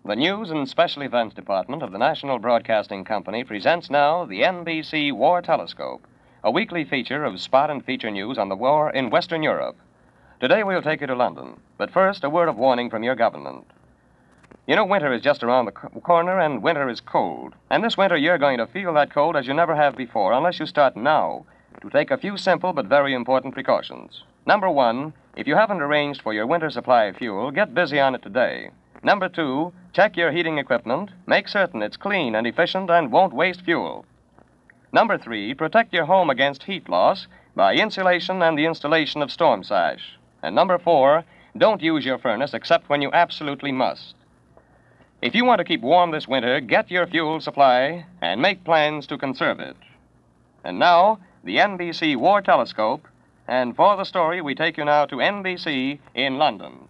The News and Special Events Department of the National Broadcasting Company presents now the NBC War Telescope, a weekly feature of spot and feature news on the war in Western Europe. Today we'll take you to London, but first a word of warning from your government. You know, winter is just around the corner, and winter is cold. And this winter you're going to feel that cold as you never have before, unless you start now to take a few simple but very important precautions. Number one, if you haven't arranged for your winter supply of fuel, get busy on it today. Number two, check your heating equipment. Make certain it's clean and efficient and won't waste fuel. Number three, protect your home against heat loss by insulation and the installation of storm sash. And number four, don't use your furnace except when you absolutely must. If you want to keep warm this winter, get your fuel supply and make plans to conserve it. And now, the NBC War Telescope, and for the story, we take you now to NBC in London.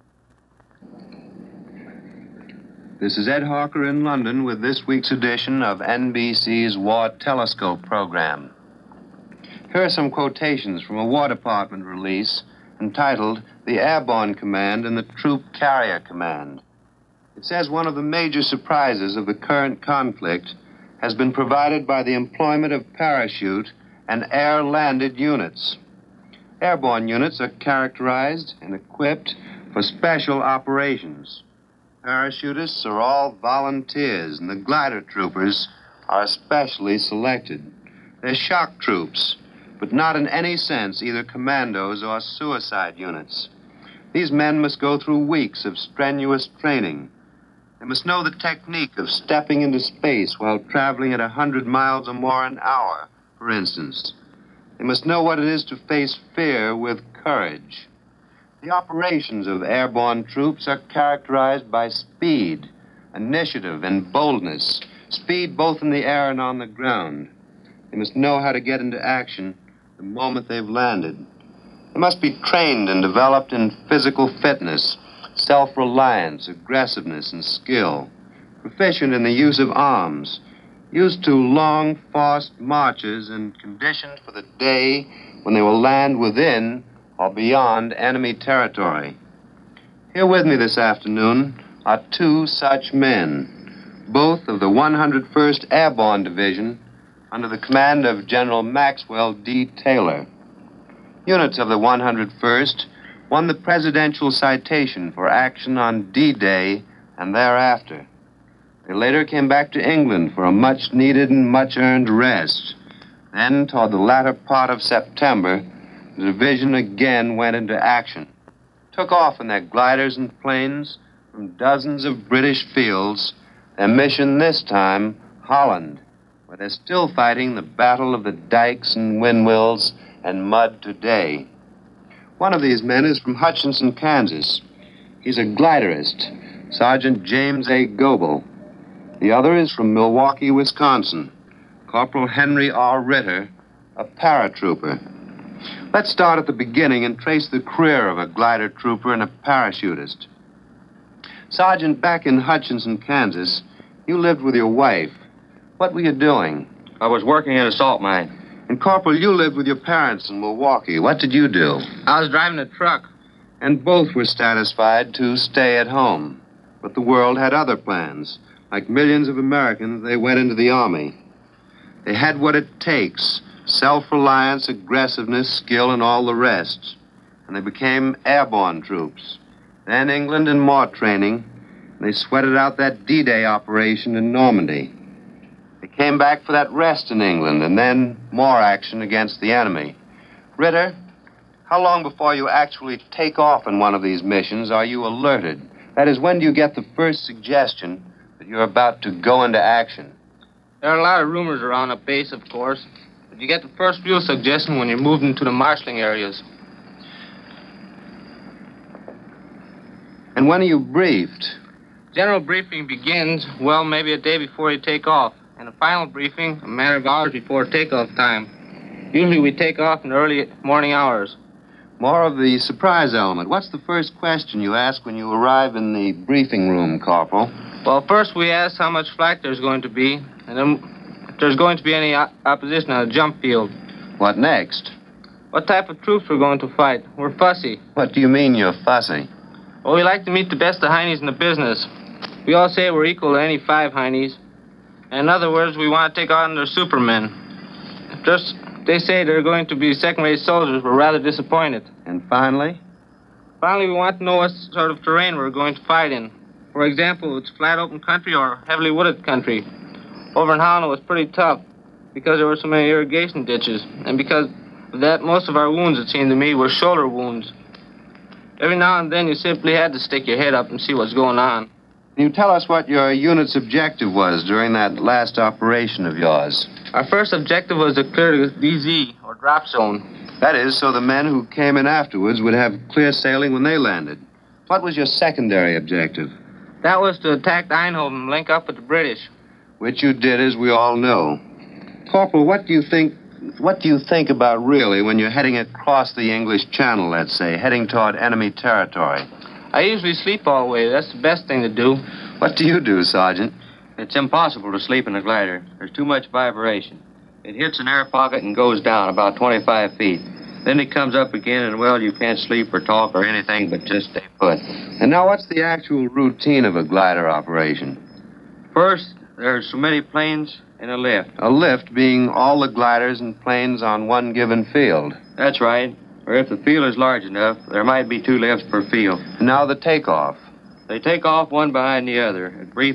This is Ed Hawker in London with this week's edition of NBC's War Telescope program. Here are some quotations from a War Department release entitled The Airborne Command and the Troop Carrier Command. It says one of the major surprises of the current conflict has been provided by the employment of parachute and air-landed units. Airborne units are characterized and equipped for special operations. Parachutists are all volunteers, and the glider troopers are especially selected. They're shock troops, but not in any sense either commandos or suicide units. These men must go through weeks of strenuous training. They must know the technique of stepping into space while traveling at 100 miles or more an hour, for instance. They must know what it is to face fear with courage. The operations of airborne troops are characterized by speed, initiative, and boldness. Speed both in the air and on the ground. They must know how to get into action the moment they've landed. They must be trained and developed in physical fitness, self-reliance, aggressiveness, and skill. Proficient in the use of arms. Used to long, fast marches and conditioned for the day when they will land within or beyond enemy territory. Here with me this afternoon are two such men, both of the 101st Airborne Division under the command of General Maxwell D. Taylor. Units of the 101st won the Presidential Citation for action on D-Day and thereafter. They later came back to England for a much-needed and much-earned rest. Then, toward the latter part of September, the division again went into action. Took off in their gliders and planes from dozens of British fields. Their mission this time, Holland, where they're still fighting the battle of the dikes and windmills and mud today. One of these men is from Hutchinson, Kansas. He's a gliderist, Sergeant James A. Goebel. The other is from Milwaukee, Wisconsin, Corporal Henry R. Ritter, a paratrooper. Let's start at the beginning and trace the career of a glider trooper and a parachutist. Sergeant, back in Hutchinson, Kansas, you lived with your wife. What were you doing? I was working in a salt mine. And Corporal, you lived with your parents in Milwaukee. What did you do? I was driving a truck. And both were satisfied to stay at home. But the world had other plans. Like millions of Americans, they went into the Army. They had what it takes: self-reliance, aggressiveness, skill, and all the rest. And they became airborne troops. Then England and more training. They sweated out that D-Day operation in Normandy. They came back for that rest in England, and then more action against the enemy. Ritter, how long before you actually take off in one of these missions are you alerted? That is, when do you get the first suggestion that you're about to go into action? There are a lot of rumors around at base, of course. But you get the first real suggestion when you're moved into the marshalling areas. And when are you briefed? General briefing begins, well, maybe a day before you take off. And the final briefing, a matter of hours before takeoff time. Usually we take off in the early morning hours. More of the surprise element. What's the first question you ask when you arrive in the briefing room, Corporal? Well, first we ask how much flak there's going to be, and then if there's going to be any opposition on the jump field. What next? What type of troops we're going to fight. We're fussy. What do you mean you're fussy? Well, we like to meet the best of heinies in the business. We all say we're equal to any 5 heinies. In other words, we want to take on their supermen. Just they say they're going to be second-rate soldiers. We're rather disappointed. And finally? Finally, we want to know what sort of terrain we're going to fight in. For example, it's flat open country or heavily wooded country. Over in Holland, it was pretty tough because there were so many irrigation ditches. And because of that, most of our wounds, it seemed to me, were shoulder wounds. Every now and then, you simply had to stick your head up and see what's going on. Can you tell us what your unit's objective was during that last operation of yours? Our first objective was to clear the DZ, or drop zone. That is, so the men who came in afterwards would have clear sailing when they landed. What was your secondary objective? That was to attack Eindhoven and link up with the British. Which you did, as we all know. Corporal, what do you think about really when you're heading across the English Channel, let's say, heading toward enemy territory? I usually sleep all the way. That's the best thing to do. What do you do, Sergeant? It's impossible to sleep in a glider. There's too much vibration. It hits an air pocket and goes down about 25 feet. Then it comes up again, and, well, you can't sleep or talk or anything but just stay put. And now, what's the actual routine of a glider operation? First, there's so many planes in a lift. A lift being all the gliders and planes on one given field. That's right. Or if the field is large enough, there might be 2 lifts per field. And now the takeoff. They take off one behind the other. At brief.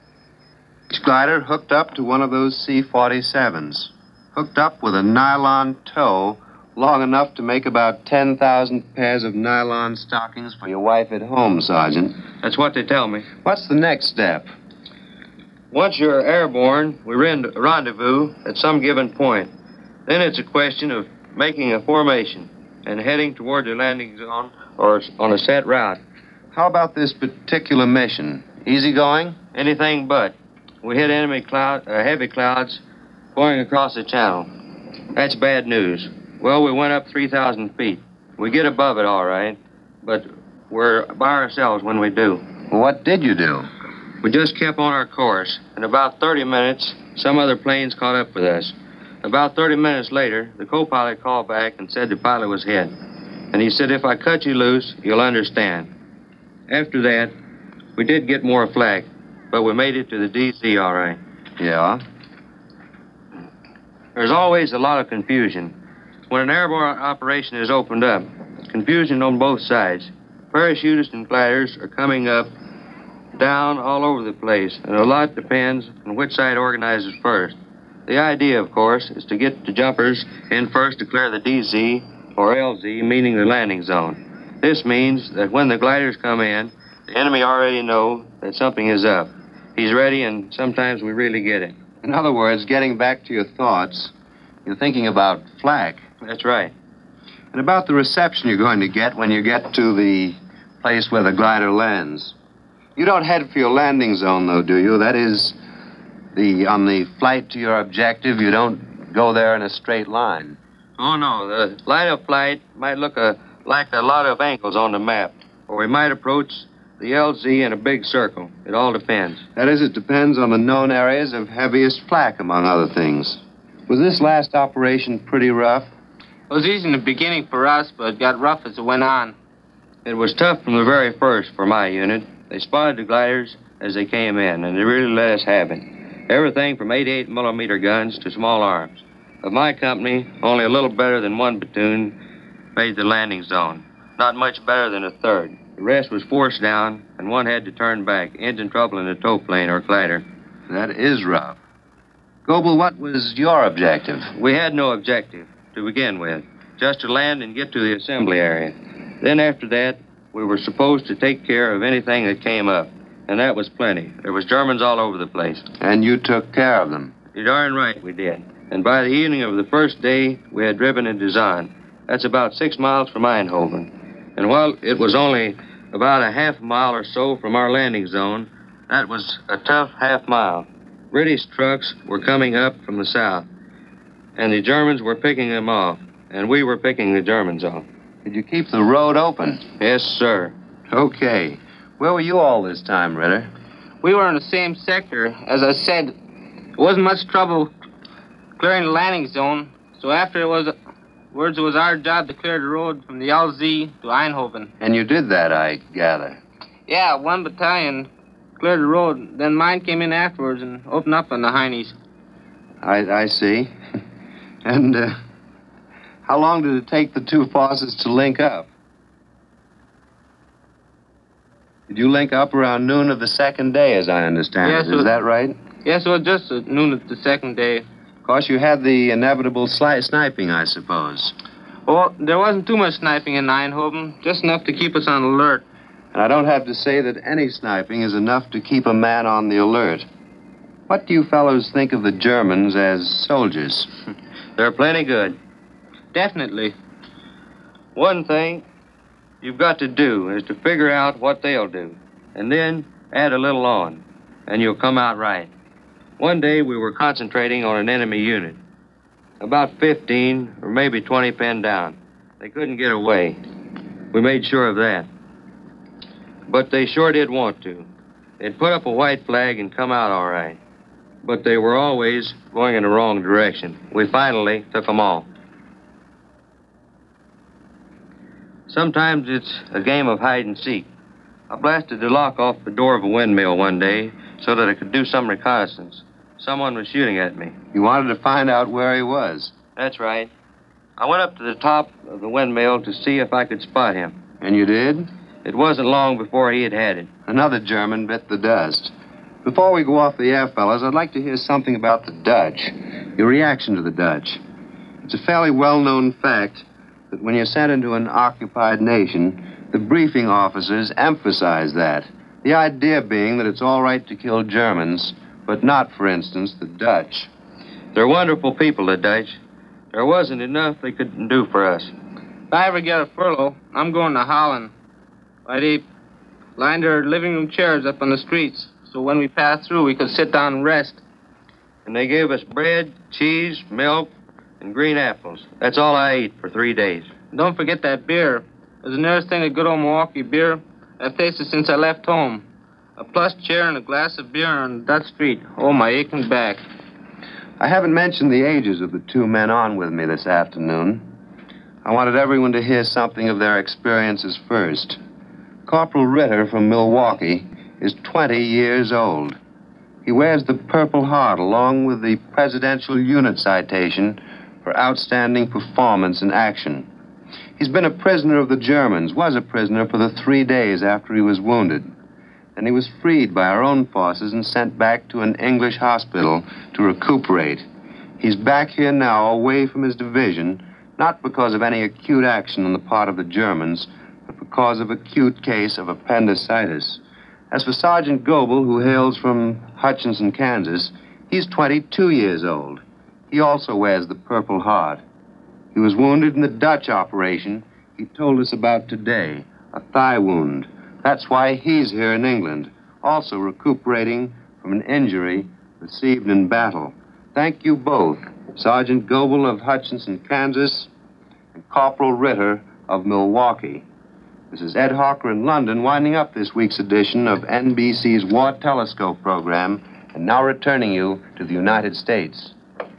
Each glider hooked up to one of those C-47s. Hooked up with a nylon tow long enough to make about 10,000 pairs of nylon stockings for your wife at home, Sergeant. That's what they tell me. What's the next step? Once you're airborne, we rendezvous at some given point. Then it's a question of making a formation and heading toward the landing zone or on a set route. How about this particular mission? Easy going? Anything but. We hit enemy heavy clouds going across the channel. That's bad news. Well, we went up 3,000 feet. We get above it all right, but we're by ourselves when we do. What did you do? We just kept on our course. In about 30 minutes, some other planes caught up with us. About 30 minutes later, the co-pilot called back and said the pilot was hit. And he said, if I cut you loose, you'll understand. After that, we did get more flak, but we made it to the DC all right. Yeah? There's always a lot of confusion. When an airborne operation is opened up, confusion on both sides. Parachutists and gliders are coming up, down, all over the place, and a lot depends on which side organizes first. The idea, of course, is to get the jumpers in first to clear the DZ, or LZ, meaning the landing zone. This means that when the gliders come in, the enemy already know that something is up. He's ready, and sometimes we really get it. In other words, getting back to your thoughts, you're thinking about flak. That's right. And about the reception you're going to get when you get to the place where the glider lands. You don't head for your landing zone, though, do you? That is, on the flight to your objective, you don't go there in a straight line. Oh, no. The line of flight might look like a lot of angles on the map, or we might approach the LZ in a big circle. It all depends. That is, it depends on the known areas of heaviest flak, among other things. Was this last operation pretty rough? It was easy in the beginning for us, but it got rough as it went on. It was tough from the very first for my unit. They spotted the gliders as they came in, and they really let us have it. Everything from 88 millimeter guns to small arms. Of my company, only a little better than one platoon made the landing zone. Not much better than a third. The rest was forced down, and one had to turn back. Engine trouble in the tow plane or glider. That is rough. Goebel, what was your objective? We had no objective to begin with, just to land and get to the assembly area. Then after that, we were supposed to take care of anything that came up, and that was plenty. There was Germans all over the place. And you took care of them? You're darn right we did. And by the evening of the first day, we had driven into Zahn. That's about 6 miles from Eindhoven. And while it was only about a half mile or so from our landing zone, that was a tough half mile. British trucks were coming up from the south, and the Germans were picking them off, and we were picking the Germans off. Did you keep the road open? Yes, sir. Okay. Where were you all this time, Ritter? We were in the same sector. As I said, it wasn't much trouble clearing the landing zone, so afterwards it was our job to clear the road from the LZ to Eindhoven. And you did that, I gather. Yeah, one battalion cleared the road. Then mine came in afterwards and opened up on the Heinies. I see. And how long did it take the two forces to link up? Did you link up around noon of the second day, as I understand Yes, it? Is that right? Yes, it was just at noon of the second day. Of course, you had the inevitable sniping, I suppose. Well, there wasn't too much sniping in Eindhoven, just enough to keep us on alert. And I don't have to say that any sniping is enough to keep a man on the alert. What do you fellows think of the Germans as soldiers? They're plenty good. Definitely. One thing you've got to do is to figure out what they'll do, and then add a little on, and you'll come out right. One day we were concentrating on an enemy unit, about 15 or maybe 20 pinned down. They couldn't get away. We made sure of that. But they sure did want to. They'd put up a white flag and come out all right. But they were always going in the wrong direction. We finally took them all. Sometimes it's a game of hide and seek. I blasted the lock off the door of a windmill one day so that I could do some reconnaissance. Someone was shooting at me. You wanted to find out where he was. That's right. I went up to the top of the windmill to see if I could spot him. And you did? It wasn't long before he had it. Another German bit the dust. Before we go off the air, fellas, I'd like to hear something about the Dutch. Your reaction to the Dutch. It's a fairly well-known fact that when you're sent into an occupied nation, the briefing officers emphasize that. The idea being that it's all right to kill Germans, but not, for instance, the Dutch. They're wonderful people, the Dutch. There wasn't enough they couldn't do for us. If I ever get a furlough, I'm going to Holland. Why, they lined their living room chairs up on the streets, so when we passed through, we could sit down and rest. And they gave us bread, cheese, milk, and green apples. That's all I ate for 3 days. Don't forget that beer. It's the nearest thing to good old Milwaukee beer I've tasted since I left home. A plush chair and a glass of beer on Dutch Street. Oh, my aching back. I haven't mentioned the ages of the two men on with me this afternoon. I wanted everyone to hear something of their experiences first. Corporal Ritter from Milwaukee is 20 years old. He wears the Purple Heart along with the Presidential Unit Citation for outstanding performance in action. He's been a prisoner of the Germans, was a prisoner for the 3 days after he was wounded. Then he was freed by our own forces and sent back to an English hospital to recuperate. He's back here now, away from his division, not because of any acute action on the part of the Germans, but because of acute case of appendicitis. As for Sergeant Goebel, who hails from Hutchinson, Kansas, he's 22 years old. He also wears the Purple Heart. He was wounded in the Dutch operation he told us about today, a thigh wound. That's why he's here in England, also recuperating from an injury received in battle. Thank you both, Sergeant Goebel of Hutchinson, Kansas, and Corporal Ritter of Milwaukee. This is Ed Harker in London, winding up this week's edition of NBC's War Telescope program, and now returning you to the United States.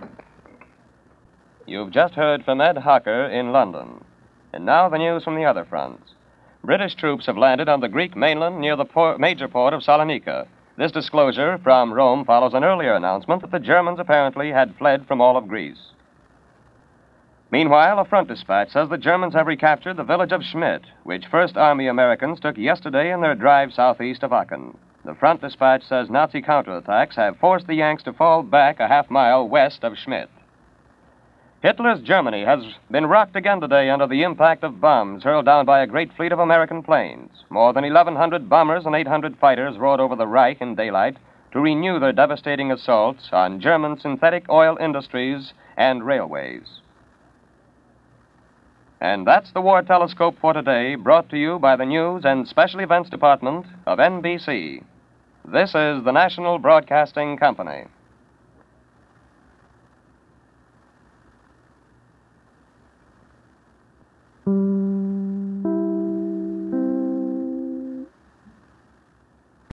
You've just heard from Ed Harker in London. And now the news from the other fronts. British troops have landed on the Greek mainland near the major port of Salonika. This disclosure from Rome follows an earlier announcement that the Germans apparently had fled from all of Greece. Meanwhile, a front dispatch says the Germans have recaptured the village of Schmidt, which First Army Americans took yesterday in their drive southeast of Aachen. The front dispatch says Nazi counterattacks have forced the Yanks to fall back a half-mile west of Schmidt. Hitler's Germany has been rocked again today under the impact of bombs hurled down by a great fleet of American planes. More than 1,100 bombers and 800 fighters roared over the Reich in daylight to renew their devastating assaults on German synthetic oil industries and railways. And that's the War Telescope for today, brought to you by the News and Special Events Department of NBC. This is the National Broadcasting Company. Mm-hmm.